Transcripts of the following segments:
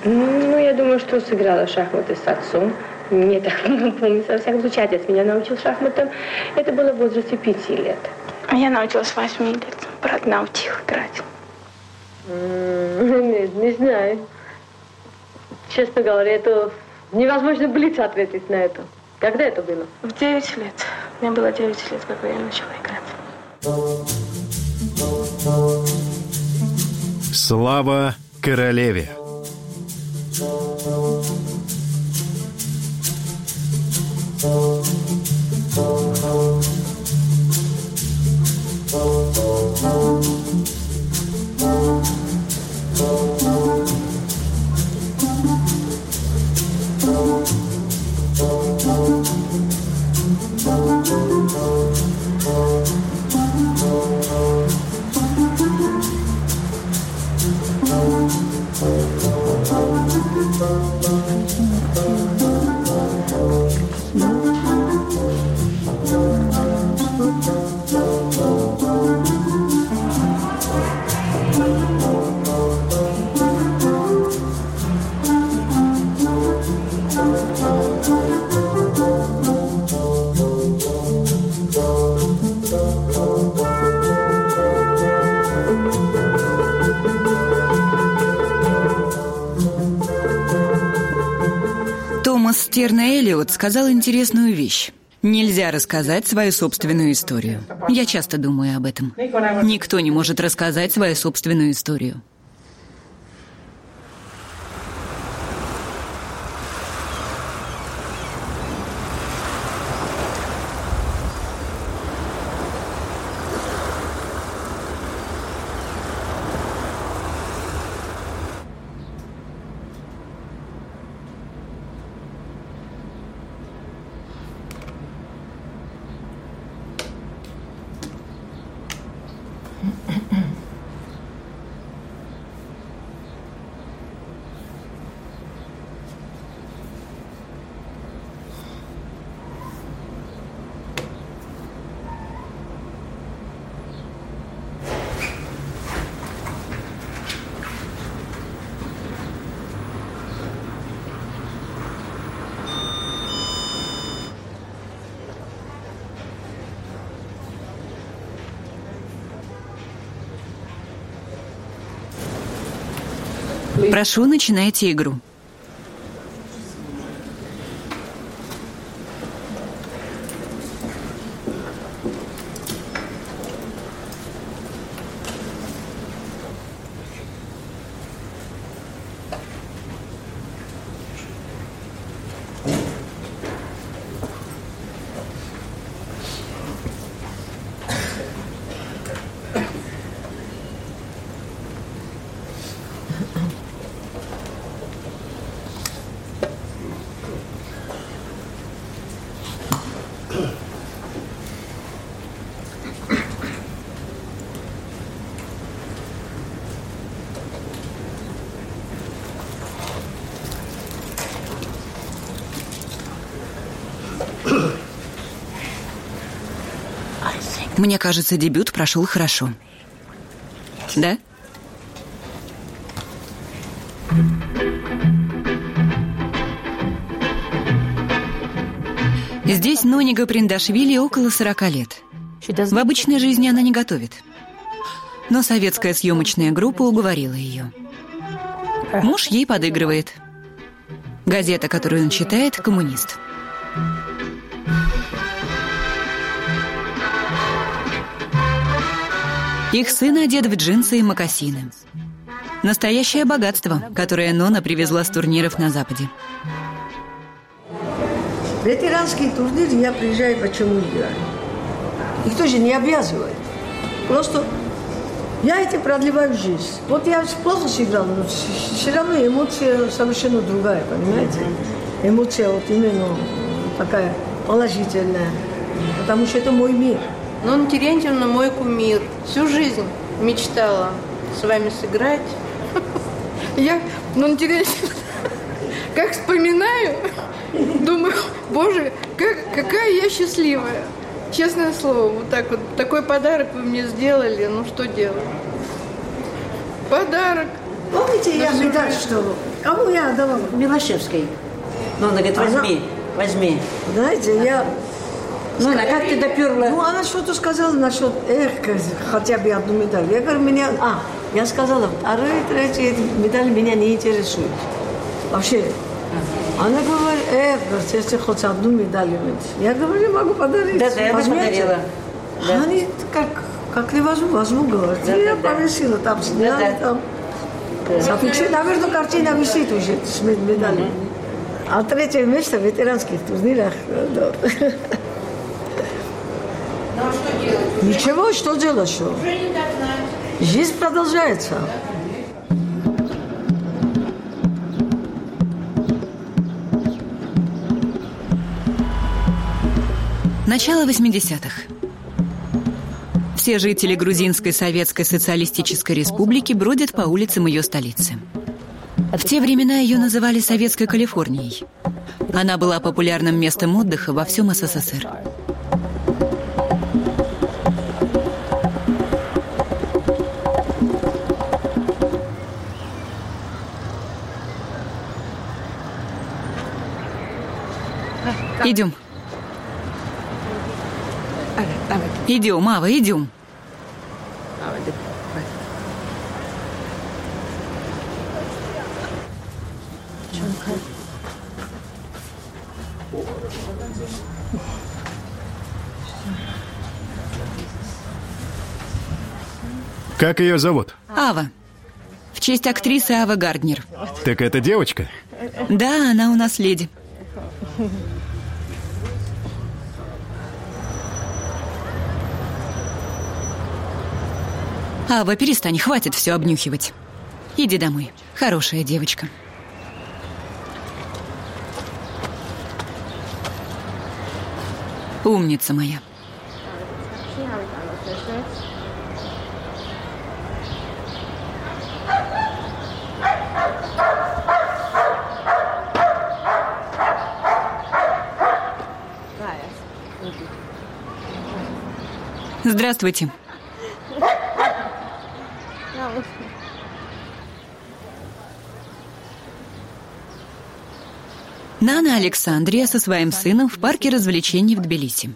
Ну, я думаю, что сыграла в шахматы с отцом. Мне так помнится. Во всяком случае, отец меня научил шахматам. Это было в возрасте 5 лет. А я научилась 8 лет. Брат научил играть. Нет, не знаю. Честно говоря, это невозможно блиц ответить на это. Когда это было? В 9 лет. Мне было 9 лет, когда я начала играть. Слава королеве! Томас Стерна Эллиот сказал интересную вещь. Нельзя рассказать свою собственную историю. Я часто думаю об этом. Никто не может рассказать свою собственную историю. Прошу, начинайте игру. Мне кажется, дебют прошел хорошо. Да? Здесь Нонига Приндашвили около 40 лет. В обычной жизни она не готовит. Но советская съемочная группа уговорила ее. Муж ей подыгрывает. Газета, которую он читает, «Коммунист». Их сын одет в джинсы и мокасины. Настоящее богатство, которое Нона привезла с турниров на Западе. Ветеранский турнир я приезжаю, почему играю. Никто же не обязывает. Просто я этим продлеваю жизнь. Вот я плохо сыграл, но все равно эмоция совершенно другая, понимаете? Эмоция вот именно такая положительная, потому что это мой мир. Нона Терентьевна мой кумир. Всю жизнь мечтала с вами сыграть. Я, Нона Терентьевна, как вспоминаю, думаю, боже, какая я счастливая. Честное слово, вот так вот, такой подарок вы мне сделали, ну что делать? Подарок. Помните, я медаль, что Кому я отдавала? Милошевской. Ну, она говорит, возьми. Знаете, я... Ну, а как ты доперла? Ну, она что-то сказала насчет, хотя бы одну медаль. Я говорю, я сказала, вторые, третьи медали меня не интересуют. Вообще. Она говорит, если хоть одну медаль иметь. Я говорю, не могу подарить. Да, я подарила. Да. Они как не возьму, говорят. Я повесила, там сняли, там. Зафиксировали, наверное, картина висит уже с медалями. А третье место в ветеранских турнирах. Да. Ну а что делать? Ничего, что делать, что? Уже не догнать. Жизнь продолжается. Начало 80-х. Все жители Грузинской Советской Социалистической Республики бродят по улицам ее столицы. В те времена ее называли Советской Калифорнией. Она была популярным местом отдыха во всем СССР. Идем. Идем, Ава, идем. Как ее зовут? Ава. В честь актрисы Авы Гарднер. Так это девочка? Да, она у нас леди. Ава, перестань, хватит все обнюхивать. Иди домой. Хорошая девочка. Умница моя. Здравствуйте. Нана Александрия со своим сыном в парке развлечений в Тбилиси.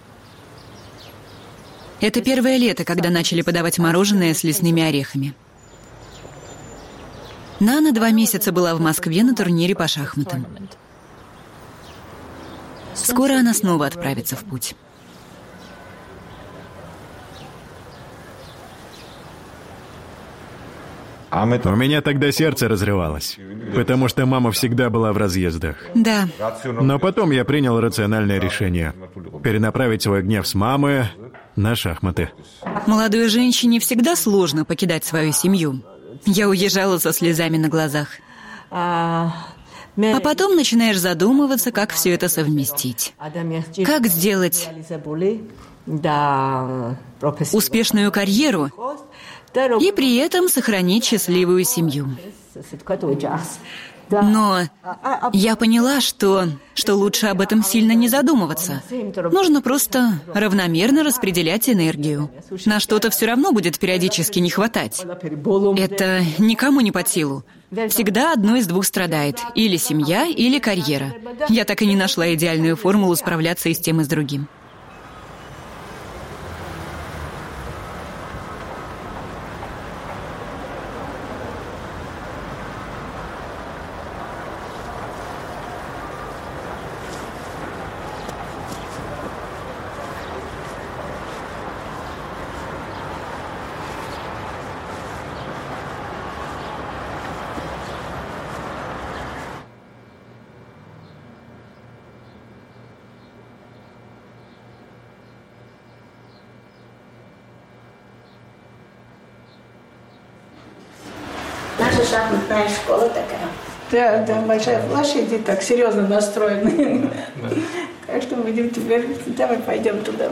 Это первое лето, когда начали подавать мороженое с лесными орехами. Нана 2 месяца была в Москве на турнире по шахматам. Скоро она снова отправится в путь. У меня тогда сердце разрывалось, потому что мама всегда была в разъездах. Да. Но потом я принял рациональное решение – перенаправить свой гнев с мамы на шахматы. Молодой женщине всегда сложно покидать свою семью. Я уезжала со слезами на глазах. А потом начинаешь задумываться, как все это совместить. Как сделать успешную карьеру и при этом сохранить счастливую семью. Но я поняла, что лучше об этом сильно не задумываться. Нужно просто равномерно распределять энергию. На что-то все равно будет периодически не хватать. Это никому не под силу. Всегда одно из двух страдает. Или семья, или карьера. Я так и не нашла идеальную формулу справляться и с тем, и с другим. Наша шахматная школа такая. Да, большая площадь, и так серьезно настроены. Так что будем теперь, давай пойдем туда.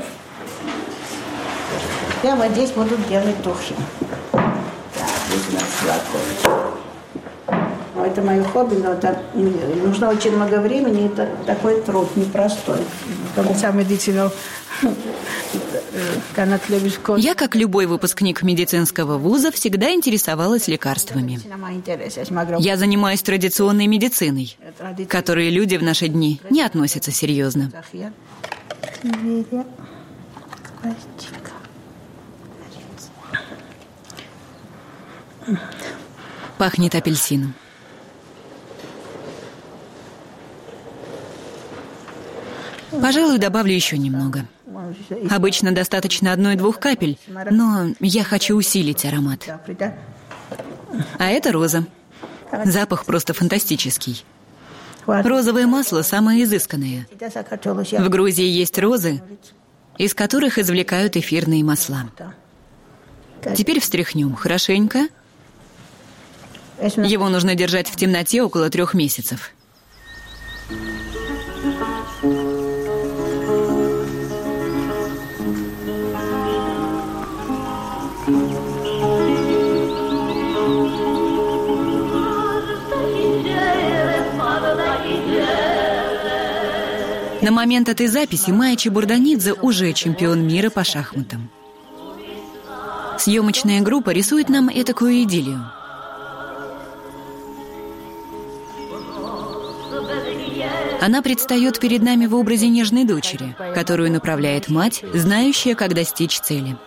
Прямо здесь будут делать тухи. Так, здесь у нас золотой. Это мое хобби, но это нужно очень много времени, это такой труд непростой. Когда сам медицину Я, как любой выпускник медицинского вуза, всегда интересовалась лекарствами. Я занимаюсь традиционной медициной, к которой люди в наши дни не относятся серьезно. Пахнет апельсином. Пожалуй, добавлю еще немного. Обычно достаточно 1-2 капель, но я хочу усилить аромат. А это роза. Запах просто фантастический. Розовое масло самое изысканное. В Грузии есть розы, из которых извлекают эфирные масла. Теперь встряхнем хорошенько. Его нужно держать в темноте около 3 месяцев. На момент этой записи Майя Чебурданидзе уже чемпион мира по шахматам. Съемочная группа рисует нам этакую идиллию. Она предстает перед нами в образе нежной дочери, которую направляет мать, знающая, как достичь цели.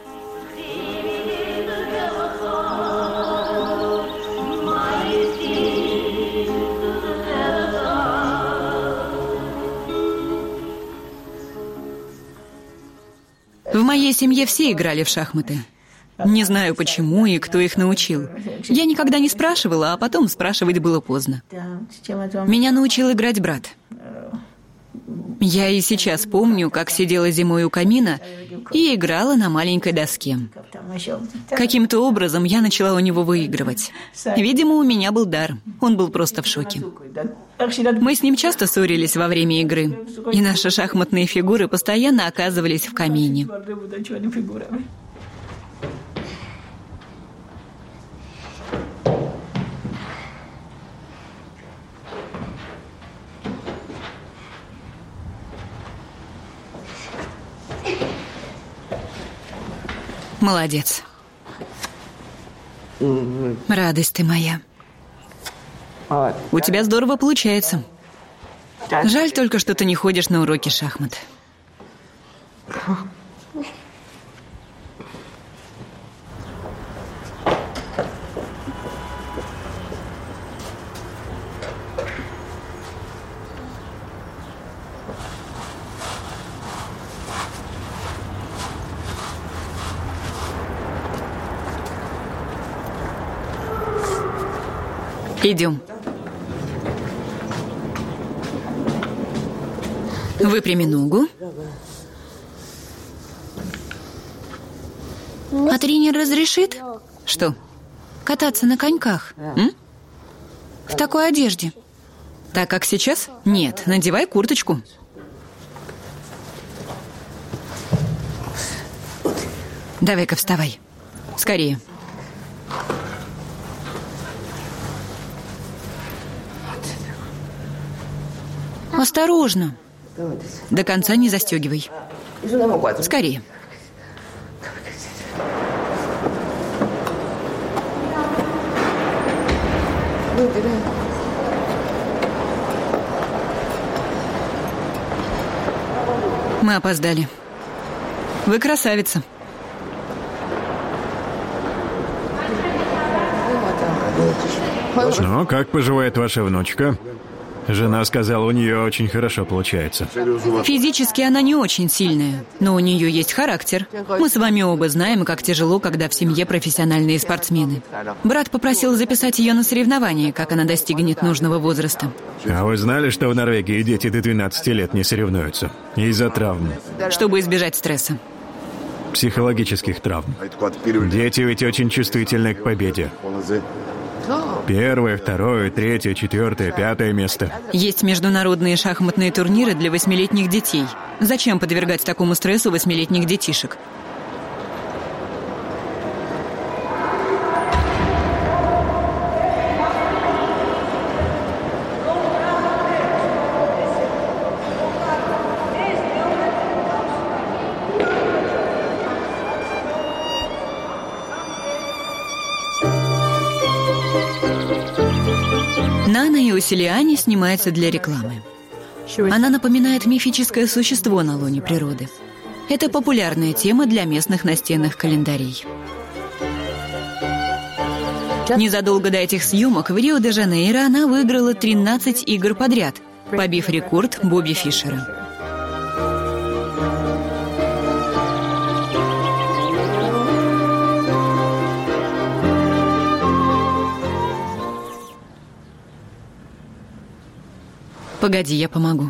В моей семье все играли в шахматы. Не знаю, почему и кто их научил. Я никогда не спрашивала, а потом спрашивать было поздно. Меня научил играть брат. Я и сейчас помню, как сидела зимой у камина и играла на маленькой доске. Каким-то образом я начала у него выигрывать. Видимо, у меня был дар. Он был просто в шоке. Мы с ним часто ссорились во время игры, и наши шахматные фигуры постоянно оказывались в камине. Молодец. Радость ты моя. У тебя здорово получается. Жаль только, что ты не ходишь на уроки шахмат. Идем. Выпрями ногу. А тренер разрешит? Что? Кататься на коньках? В такой одежде? Так, как сейчас? Нет, надевай курточку. Давай-ка вставай. Скорее. Осторожно. До конца не застегивай. Скорее. Мы опоздали. Вы красавица. Ну, как поживает ваша внучка? Жена сказала, у нее очень хорошо получается. Физически она не очень сильная, но у нее есть характер. Мы с вами оба знаем, как тяжело, когда в семье профессиональные спортсмены. Брат попросил записать ее на соревнования, как она достигнет нужного возраста. А вы знали, что в Норвегии дети до 12 лет не соревнуются? Из-за травм. Чтобы избежать стресса. Психологических травм. Дети ведь очень чувствительны к победе. 1, 2, 3, 4, 5 место. Есть международные шахматные турниры для 8-летних детей. Зачем подвергать такому стрессу 8-летних детишек? Нана Иосилиани снимается для рекламы. Она напоминает мифическое существо на лоне природы. Это популярная тема для местных настенных календарей. Незадолго до этих съемок в Рио-де-Жанейро она выиграла 13 игр подряд, побив рекорд Бобби Фишера. Погоди, я помогу.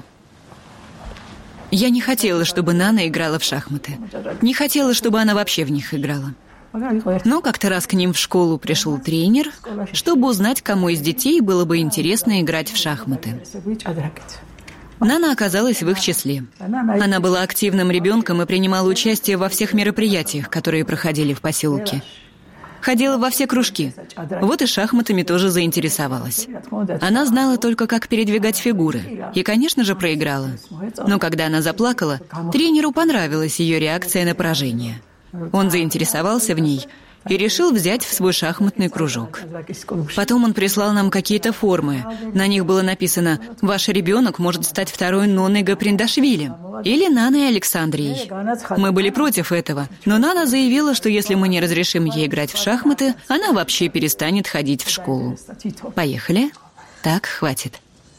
Я не хотела, чтобы Нана играла в шахматы. Не хотела, чтобы она вообще в них играла. Но как-то раз к ним в школу пришел тренер, чтобы узнать, кому из детей было бы интересно играть в шахматы. Нана оказалась в их числе. Она была активным ребенком и принимала участие во всех мероприятиях, которые проходили в поселке. Ходила во все кружки. Вот и шахматами тоже заинтересовалась. Она знала только, как передвигать фигуры. И, конечно же, проиграла. Но когда она заплакала, тренеру понравилась ее реакция на поражение. Он заинтересовался в ней и решил взять в свой шахматный кружок. Потом он прислал нам какие-то формы. На них было написано «Ваш ребенок может стать второй Ноной Гаприндашвили» или Наной Александрией. Мы были против этого, но Нана заявила, что если мы не разрешим ей играть в шахматы, она вообще перестанет ходить в школу. Поехали? Так, хватит.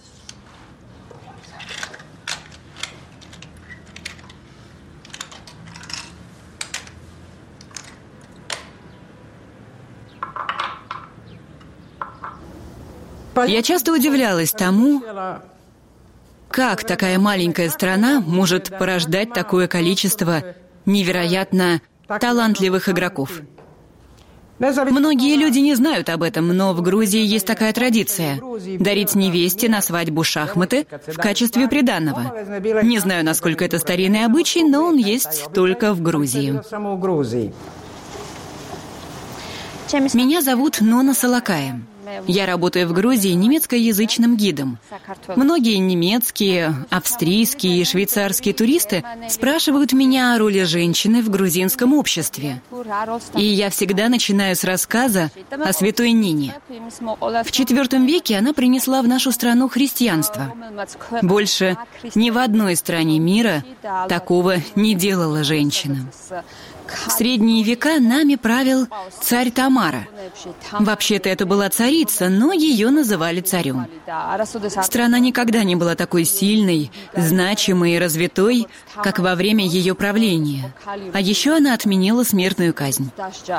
Я часто удивлялась тому, как такая маленькая страна может порождать такое количество невероятно талантливых игроков. Многие люди не знают об этом, но в Грузии есть такая традиция – дарить невесте на свадьбу шахматы в качестве приданого. Не знаю, насколько это старинный обычай, но он есть только в Грузии. Меня зовут Нона Салакая. Я работаю в Грузии немецкоязычным гидом. Многие немецкие, австрийские и швейцарские туристы спрашивают меня о роли женщины в грузинском обществе. И я всегда начинаю с рассказа о святой Нине. В IV веке она принесла в нашу страну христианство. Больше ни в одной стране мира такого не делала женщина. В средние века нами правил царь Тамара. Вообще-то это была царица, но ее называли царем. Страна никогда не была такой сильной, значимой и развитой, как во время ее правления. А еще она отменила смертную казнь.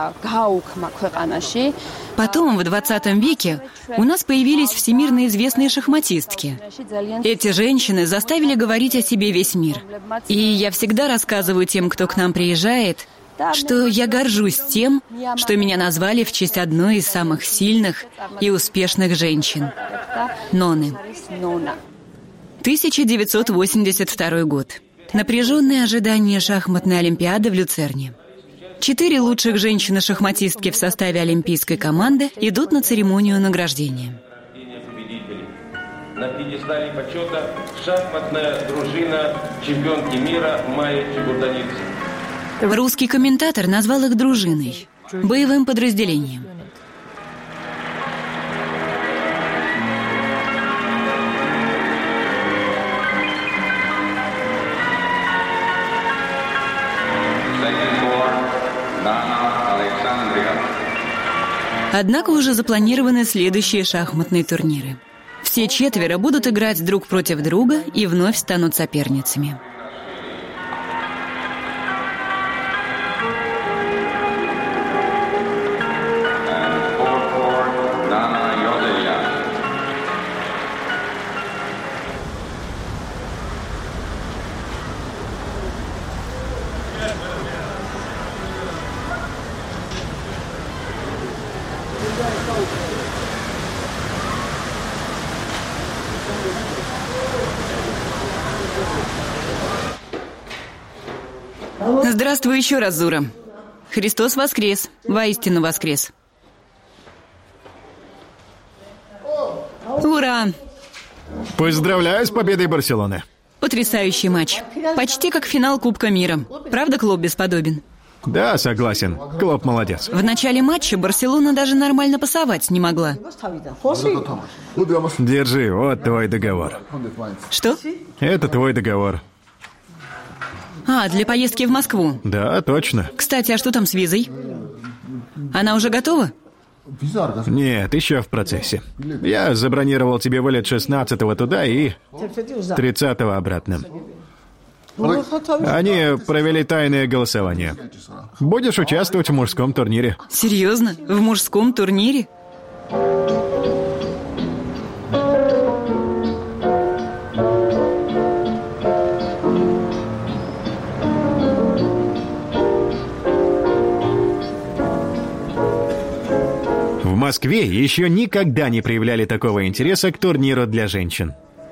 Потом, в 20 веке, у нас появились всемирно известные шахматистки. Эти женщины заставили говорить о себе весь мир. И я всегда рассказываю тем, кто к нам приезжает, что я горжусь тем, что меня назвали в честь одной из самых сильных и успешных женщин – Ноны. 1982 год. Напряженные ожидания шахматной олимпиады в Люцерне. 4 лучших женщины-шахматистки в составе олимпийской команды идут на церемонию награждения. На пьедестале почета шахматная дружина чемпионки мира Майя Чебурданицы. Русский комментатор назвал их дружиной, боевым подразделением. Однако уже запланированы следующие шахматные турниры. Все 4 будут играть друг против друга и вновь станут соперницами. Здравствуй еще раз, Зура. Христос воскрес, воистину воскрес. Ура! Поздравляю с победой Барселоны. Потрясающий матч. Почти как финал Кубка мира. Правда, клуб бесподобен? Да, согласен. Клоп молодец. В начале матча Барселона даже нормально пасовать не могла. Держи, вот твой договор. Что? Это твой договор. А, для поездки в Москву. Да, точно. Кстати, а что там с визой? Она уже готова? Нет, еще в процессе. Я забронировал тебе вылет 16-го туда и 30-го обратно. Они провели тайное голосование. Будешь участвовать в мужском турнире. Серьезно? В мужском турнире? В Москве еще никогда не проявляли такого интереса к турниру для женщин.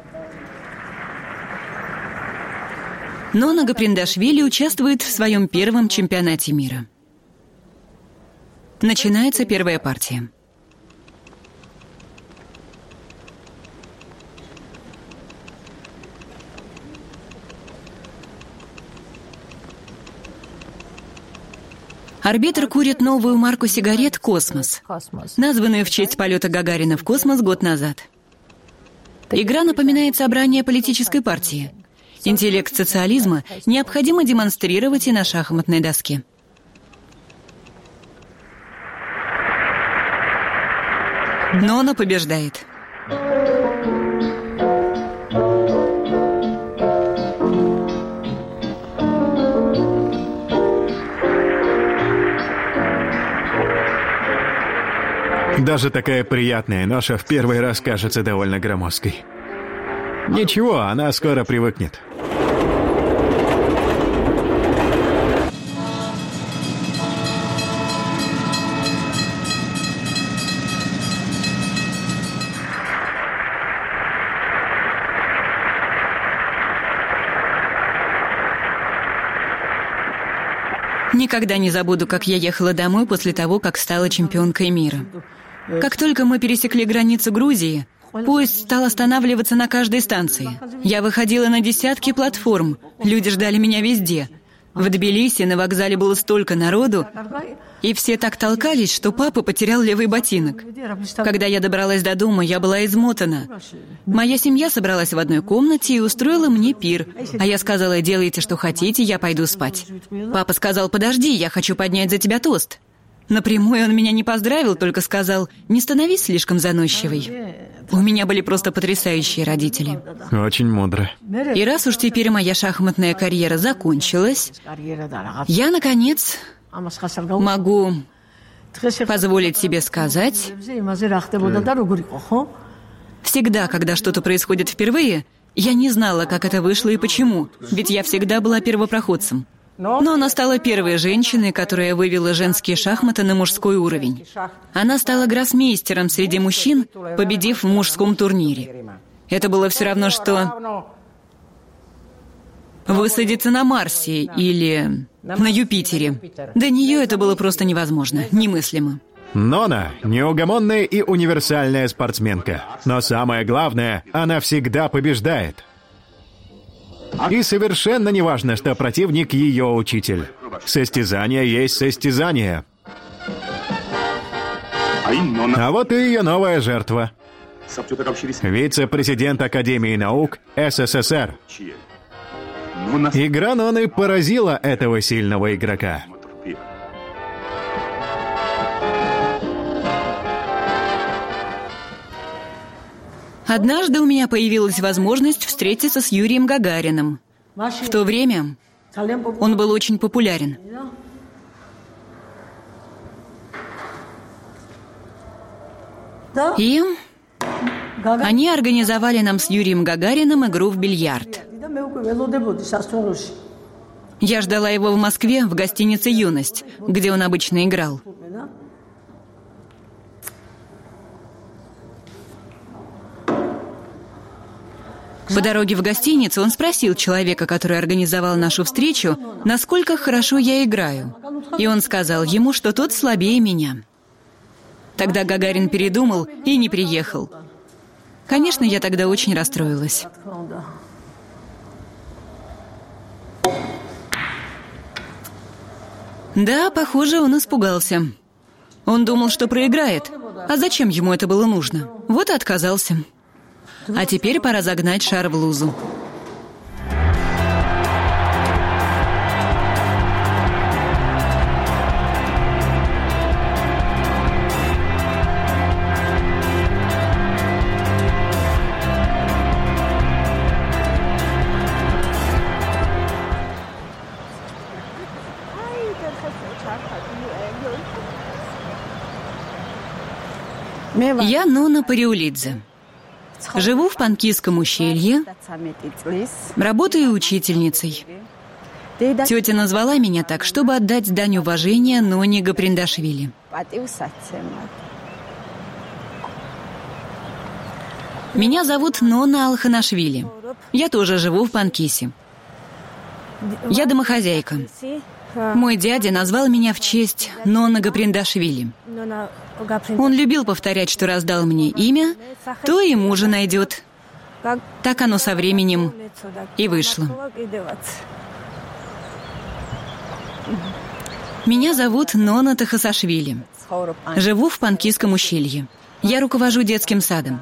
Нона Гаприндашвили участвует в своем первом чемпионате мира. Начинается первая партия. Арбитр курит новую марку сигарет «Космос», названную в честь полета Гагарина в космос год назад. Игра напоминает собрание политической партии. Интеллект социализма необходимо демонстрировать и на шахматной доске. Нона побеждает. Даже такая приятная ноша в первый раз кажется довольно громоздкой. Ничего, она скоро привыкнет. Никогда не забуду, как я ехала домой после того, как стала чемпионкой мира. Как только мы пересекли границу Грузии, поезд стал останавливаться на каждой станции. Я выходила на десятки платформ, люди ждали меня везде. В Тбилиси на вокзале было столько народу, и все так толкались, что папа потерял левый ботинок. Когда я добралась до дома, я была измотана. Моя семья собралась в одной комнате и устроила мне пир. А я сказала: делайте, что хотите, я пойду спать. Папа сказал: подожди, я хочу поднять за тебя тост. Напрямую он меня не поздравил, только сказал: не становись слишком заносчивой. У меня были просто потрясающие родители. Очень мудро. И раз уж теперь моя шахматная карьера закончилась, я, наконец, могу позволить себе сказать: всегда, когда что-то происходит впервые, я не знала, как это вышло и почему, ведь я всегда была первопроходцем. Но она стала первой женщиной, которая вывела женские шахматы на мужской уровень. Она стала гроссмейстером среди мужчин, победив в мужском турнире. Это было все равно, что высадиться на Марсе или на Юпитере. Для нее это было просто невозможно, немыслимо. Нона – неугомонная и универсальная спортсменка. Но самое главное, она всегда побеждает. И совершенно не важно, что противник ее учитель. Состязание есть состязание. А вот и ее новая жертва. Вице-президент Академии наук СССР. Игра Ноны поразила этого сильного игрока. Однажды у меня появилась возможность встретиться с Юрием Гагариным. В то время он был очень популярен. И они организовали нам с Юрием Гагариным игру в бильярд. Я ждала его в Москве в гостинице «Юность», где он обычно играл. По дороге в гостиницу он спросил человека, который организовал нашу встречу, насколько хорошо я играю. И он сказал ему, что тот слабее меня. Тогда Гагарин передумал и не приехал. Конечно, я тогда очень расстроилась. Да, похоже, он испугался. Он думал, что проиграет. А зачем ему это было нужно? Вот и отказался. А теперь пора загнать шар в лузу. Я Нона Париулидзе. Живу в Панкисском ущелье, работаю учительницей. Тетя назвала меня так, чтобы отдать дань уважения Ноне Гаприндашвили. Меня зовут Нона Алханашвили. Я тоже живу в Панкисе. Я домохозяйка. Мой дядя назвал меня в честь Нона Гаприндашвили. Он любил повторять, что раз дал мне имя, то и мужа найдет. Так оно со временем и вышло. Меня зовут Нона Тахасашвили. Живу в Панкисском ущелье. Я руковожу детским садом.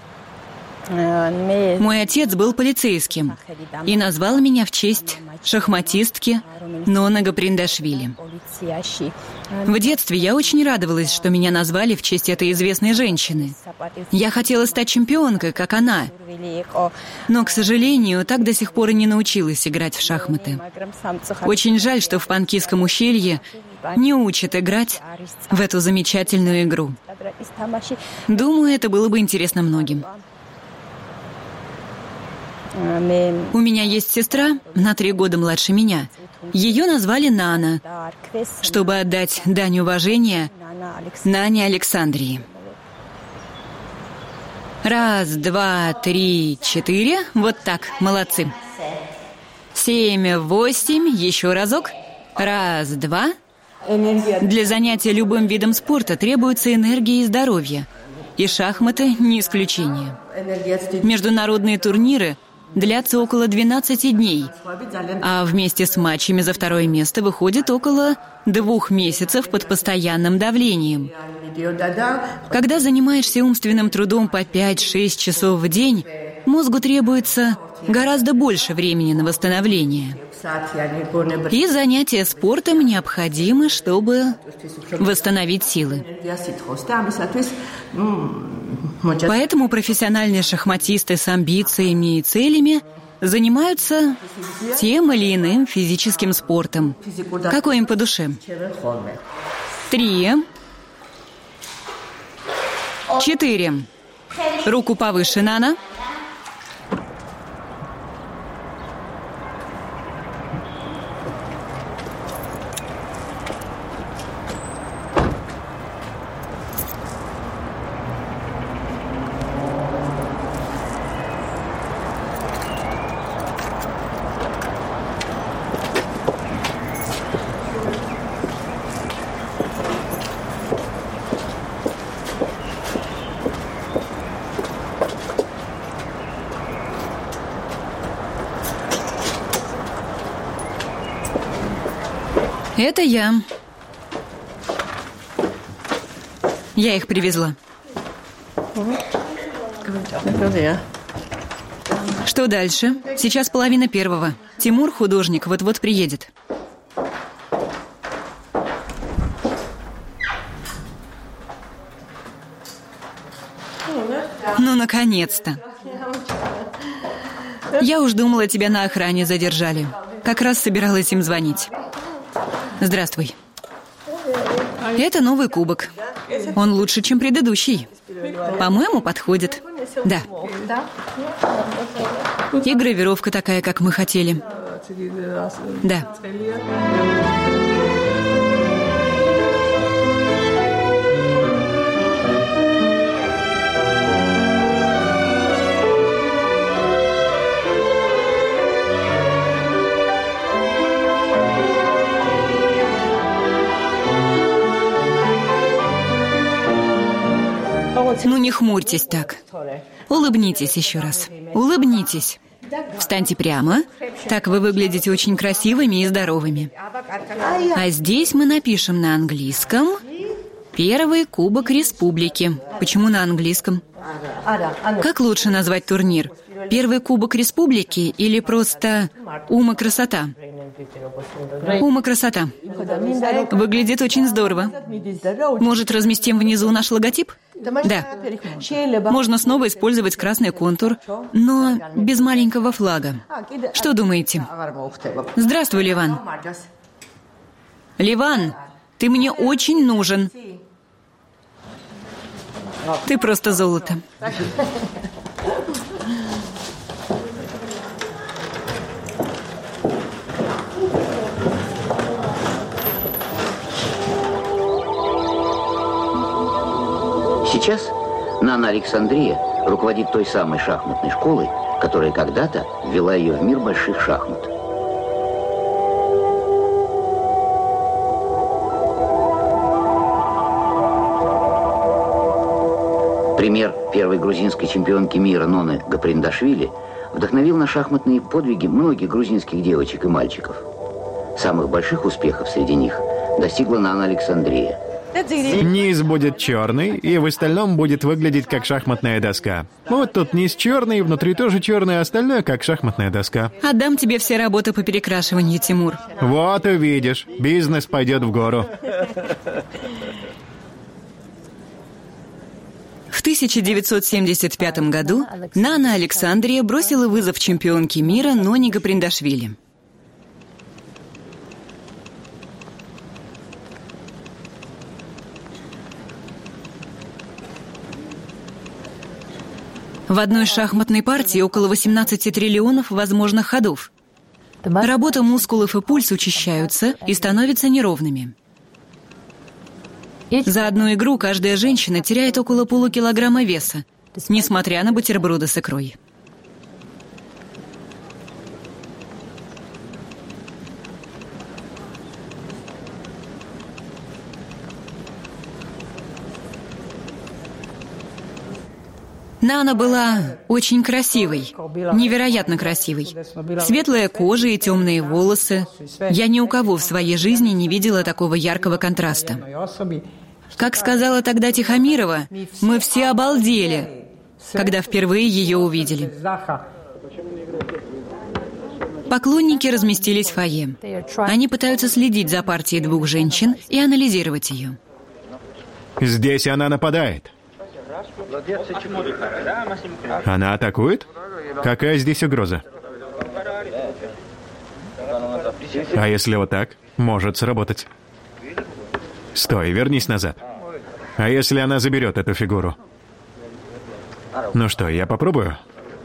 Мой отец был полицейским и назвал меня в честь шахматистки Ноны Гаприндашвили. В детстве я очень радовалась, что меня назвали в честь этой известной женщины. Я хотела стать чемпионкой, как она, но, к сожалению, так до сих пор и не научилась играть в шахматы. Очень жаль, что в Панкисском ущелье не учат играть в эту замечательную игру. Думаю, это было бы интересно многим. У меня есть сестра, на 3 года младше меня. Ее назвали Нана, чтобы отдать дань уважения Нане Александрии. 1, 2, 3, 4. Вот так, молодцы. 7, 8, еще разок. 1, 2. Для занятия любым видом спорта требуется энергия и здоровье. И шахматы не исключение. Международные турниры длятся около 12 дней, а вместе с матчами за 2 место выходит около 2 месяцев под постоянным давлением. Когда занимаешься умственным трудом по 5-6 часов в день, мозгу требуется гораздо больше времени на восстановление. И занятия спортом необходимы, чтобы восстановить силы. Поэтому профессиональные шахматисты с амбициями и целями занимаются тем или иным физическим спортом. Какой им по душе? 3, 4. Руку повыше, Нана. Это я. Я их привезла. Что дальше? Сейчас 1:30. Тимур, художник, вот-вот приедет. Ну, наконец-то. Я уж думала, тебя на охране задержали. Как раз собиралась им звонить. Здравствуй. Это новый кубок. Он лучше, чем предыдущий. По-моему, подходит. Да. И гравировка такая, как мы хотели. Да. Ну, не хмурьтесь так. Улыбнитесь еще раз. Улыбнитесь. Встаньте прямо. Так вы выглядите очень красивыми и здоровыми. А здесь мы напишем на английском «Первый Кубок Республики». Почему на английском? Как лучше назвать турнир? Первый Кубок Республики или просто «Ума красота»? «Ума красота». Выглядит очень здорово. Может, разместим внизу наш логотип? Да. Можно снова использовать красный контур, но без маленького флага. Что думаете? Здравствуй, Ливан. Ливан, ты мне очень нужен. Ты просто золото. Сейчас Нана Александрия руководит той самой шахматной школой, которая когда-то ввела ее в мир больших шахмат. Пример первой грузинской чемпионки мира Ноны Гаприндашвили вдохновил на шахматные подвиги многих грузинских девочек и мальчиков. Самых больших успехов среди них достигла Нана Александрия. Низ будет черный, и в остальном будет выглядеть как шахматная доска. Вот тут низ черный, внутри тоже черный, а остальное как шахматная доска. Отдам тебе все работы по перекрашиванию, Тимур. Вот увидишь, бизнес пойдет в гору. В 1975 году Нана Александрия бросила вызов чемпионке мира Ноне Гаприндашвили. В одной шахматной партии около 18 триллионов возможных ходов. Работа мускулов и пульс учащаются и становятся неровными. За одну игру каждая женщина теряет около полукилограмма веса, несмотря на бутерброды с икрой. Нана была очень красивой, невероятно красивой. Светлая кожа и темные волосы. Я ни у кого в своей жизни не видела такого яркого контраста. Как сказала тогда Тихомирова, мы все обалдели, когда впервые ее увидели. Поклонники разместились в фойе. Они пытаются следить за партией двух женщин и анализировать ее. Здесь она нападает. Она атакует? Какая здесь угроза? А если вот так? Может сработать. Стой, вернись назад. А если она заберет эту фигуру? Ну что, я попробую?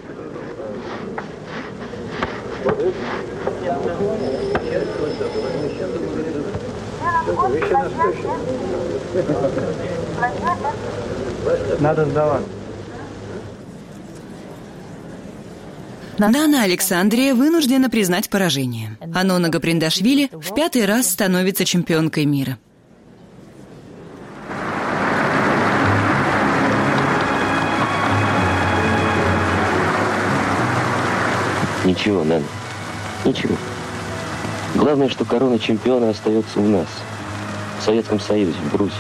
Надо сдавать. Нана Александрия вынуждена признать поражение. А Нона Гаприндашвили в 5-й раз становится чемпионкой мира. Ничего, Нана, ничего. Главное, что корона чемпиона остается у нас, в Советском Союзе, в Грузии.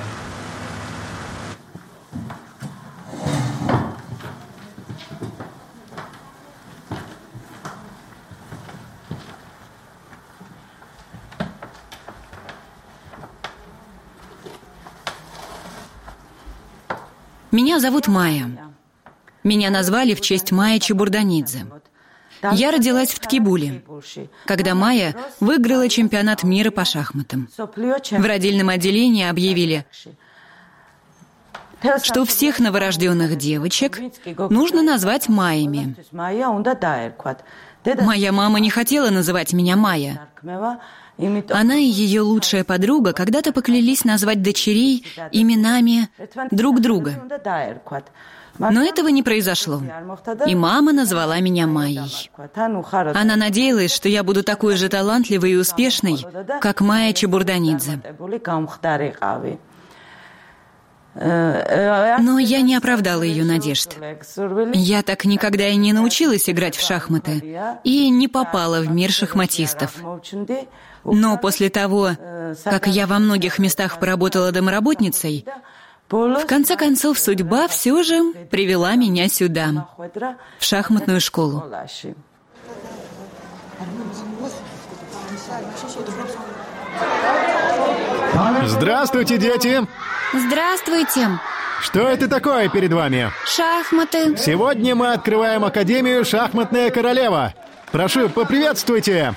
Меня зовут Майя. Меня назвали в честь Майи Чебурданидзе. Я родилась в Ткибуле, когда Майя выиграла чемпионат мира по шахматам. В родильном отделении объявили, что всех новорожденных девочек нужно назвать Майями. Моя мама не хотела называть меня Майя. Она и ее лучшая подруга когда-то поклялись назвать дочерей именами друг друга. Но этого не произошло. И мама назвала меня Майей. Она надеялась, что я буду такой же талантливой и успешной, как Майя Чебурданидзе. Но я не оправдала ее надежд. Я так никогда и не научилась играть в шахматы и не попала в мир шахматистов. Но после того, как я во многих местах поработала домработницей, в конце концов судьба все же привела меня сюда, в шахматную школу. Здравствуйте, дети! Здравствуйте! Что это такое перед вами? Шахматы. Сегодня мы открываем Академию «Шахматная королева». Прошу, поприветствуйте!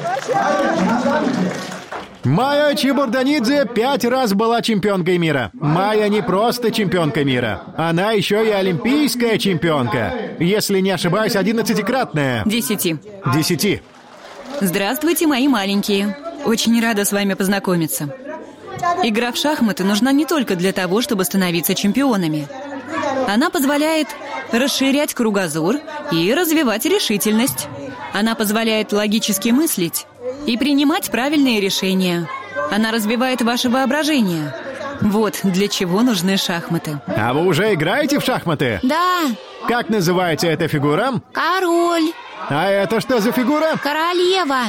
Майя Чебурданидзе 5 раз была чемпионкой мира. Майя не просто чемпионка мира. Она еще и олимпийская чемпионка. Если не ошибаюсь, 11-кратная. 10. Здравствуйте, мои маленькие. Очень рада с вами познакомиться. Игра в шахматы нужна не только для того, чтобы становиться чемпионами. Она позволяет расширять кругозор и развивать решительность. Она позволяет логически мыслить и принимать правильные решения. Она развивает ваше воображение. Вот для чего нужны шахматы. А вы уже играете в шахматы? Да. Как называется эта фигура? Король. А это что за фигура? Королева.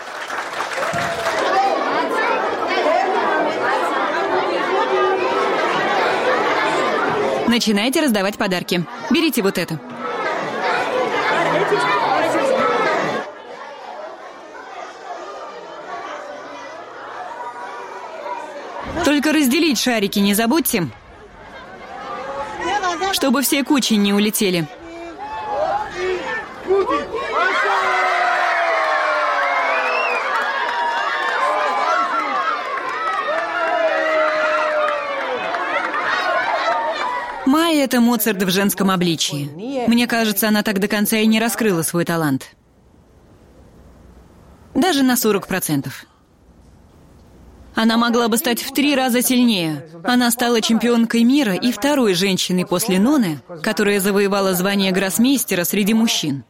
Начинайте раздавать подарки. Берите вот это. Только разделить шарики не забудьте, чтобы все кучи не улетели. Майя — это Моцарт в женском обличии. Мне кажется, она так до конца и не раскрыла свой талант. Даже на 40%. Она могла бы стать в 3 раза сильнее. Она стала чемпионкой мира и второй женщиной после Ноны, которая завоевала звание гроссмейстера среди мужчин.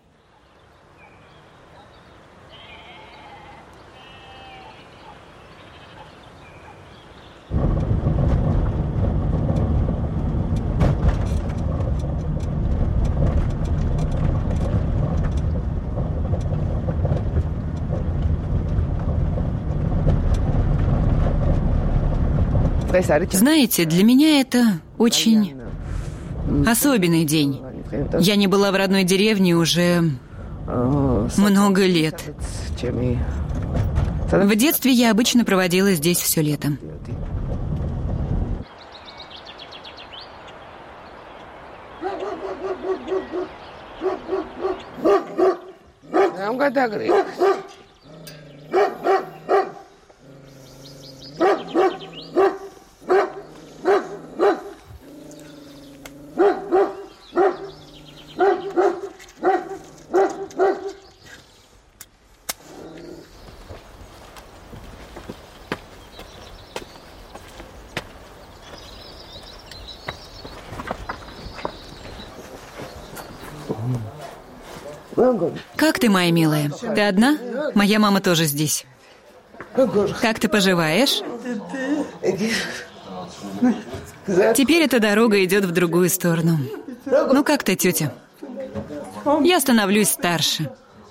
Знаете, для меня это очень особенный день. Я не была в родной деревне уже много лет. В детстве я обычно проводила здесь все лето. Как ты, моя милая? Ты одна? Моя мама тоже здесь. Как ты поживаешь? Теперь эта дорога идет в другую сторону. Ну как ты, тетя? Я становлюсь старше.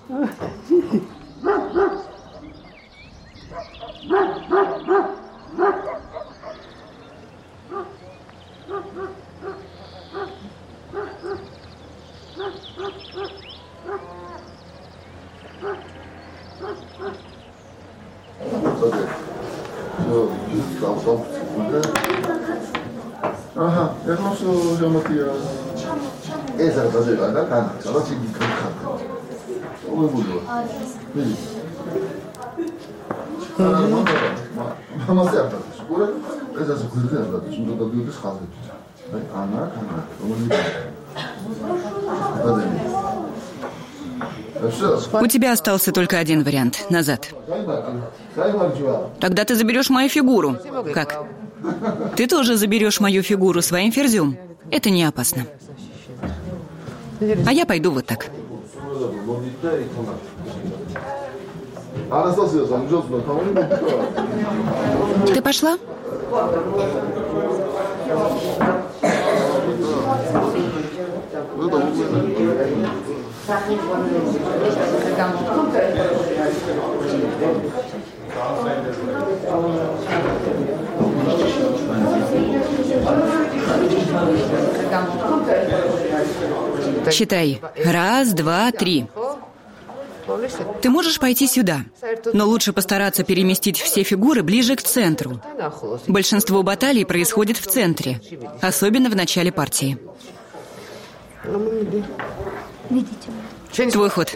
Ага, я думал, что жамотия. Esa la cosa da cana, solo si di cana. Come vuoi? Vedi. Mama serve, sicuro? Esa sicuro che è andato, sono da 2 scale. Dai, cana, come У тебя остался только один вариант. Назад. Тогда ты заберешь мою фигуру. Как? Ты тоже заберешь мою фигуру своим ферзем. Это не опасно. А я пойду вот так. Ты пошла? Считай. 1, 2, 3. Ты можешь пойти сюда, но лучше постараться переместить все фигуры ближе к центру. Большинство баталий происходит в центре, особенно в начале партии. Твой ход.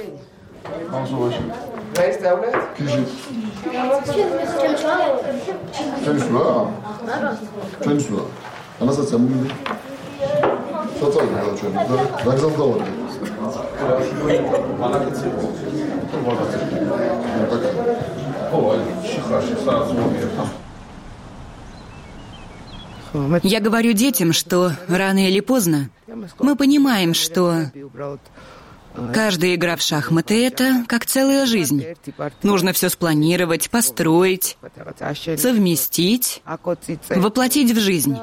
Я говорю детям, что рано или поздно мы понимаем, что каждая игра в шахматы — это как целая жизнь. Нужно все спланировать, построить, совместить, воплотить в жизнь.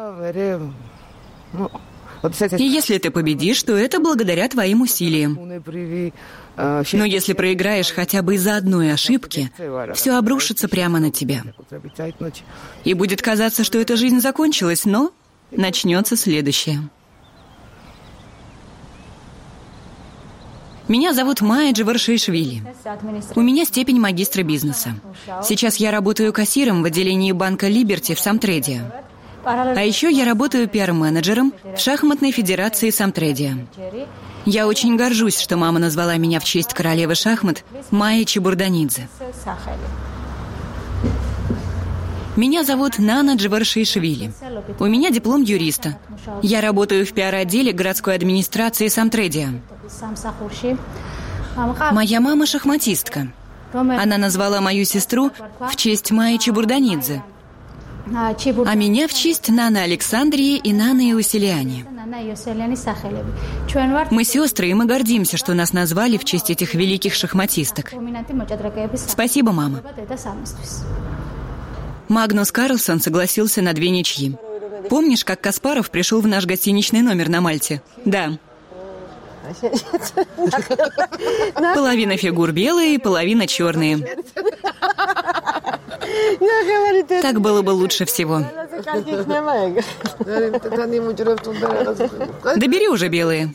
И если ты победишь, то это благодаря твоим усилиям. Но если проиграешь хотя бы из-за одной ошибки, все обрушится прямо на тебя. И будет казаться, что эта жизнь закончилась, но начнется следующее. Меня зовут Майя Джаваршишвили. У меня степень магистра бизнеса. Сейчас я работаю кассиром в отделении банка Либерти в Самтреде. А еще я работаю пиар-менеджером в шахматной федерации Самтреде. Я очень горжусь, что мама назвала меня в честь королевы шахмат Майи Чебурданидзе. Меня зовут Нана Джаваршишвили. У меня диплом юриста. Я работаю в пиар-отделе городской администрации Самтреде. Моя мама шахматистка. Она назвала мою сестру в честь Майи Чебурданидзе, а меня в честь Наны Александрии и Наны Иосилиани. Мы сестры, и мы гордимся, что нас назвали в честь этих великих шахматисток. Спасибо, мама. Магнус Карлсон согласился на 2 ничьи. Помнишь, как Каспаров пришел в наш гостиничный номер на Мальте? Да. Половина фигур белые, половина черные. Так было бы лучше всего. Да бери уже белые.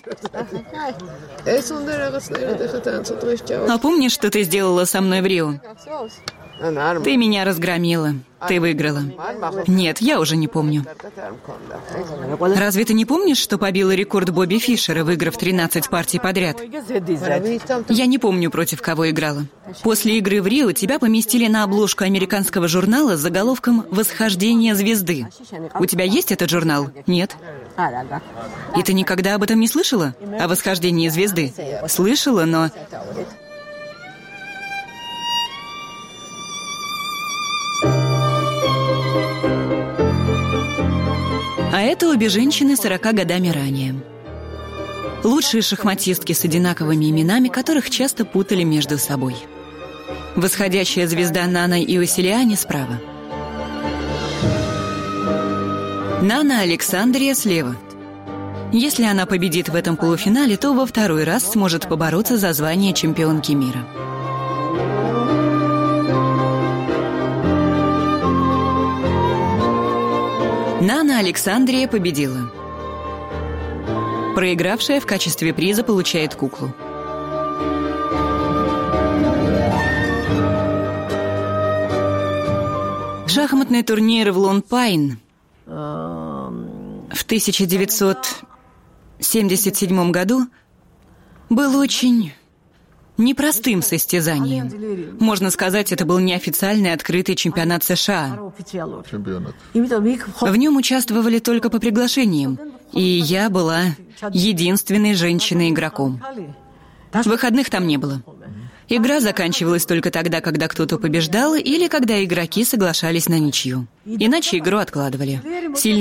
А помнишь, что ты сделала со мной в Рио? Ты меня разгромила. Ты выиграла. Нет, я уже не помню. Разве ты не помнишь, что побила рекорд Бобби Фишера, выиграв 13 партий подряд? Я не помню, против кого играла. После игры в Рио тебя поместили на обложку американского журнала с заголовком «Восхождение звезды». У тебя есть этот журнал? Нет? И ты никогда об этом не слышала? О восхождении звезды? Слышала, но... А это обе женщины 40 годами ранее. Лучшие шахматистки с одинаковыми именами, которых часто путали между собой. Восходящая звезда Нана Иосилиани справа. Нана Александрия слева. Если она победит в этом полуфинале, то во 2-й раз сможет побороться за звание чемпионки мира. Нана Александрия победила. Проигравшая в качестве приза получает куклу. Шахматный турнир в Лон-Пайн в 1977 году был очень непростым состязанием. Можно сказать, это был неофициальный открытый чемпионат США. В нем участвовали только по приглашениям, и я была единственной женщиной-игроком. Выходных там не было. Игра заканчивалась только тогда, когда кто-то побеждал, или когда игроки соглашались на ничью. Иначе игру откладывали.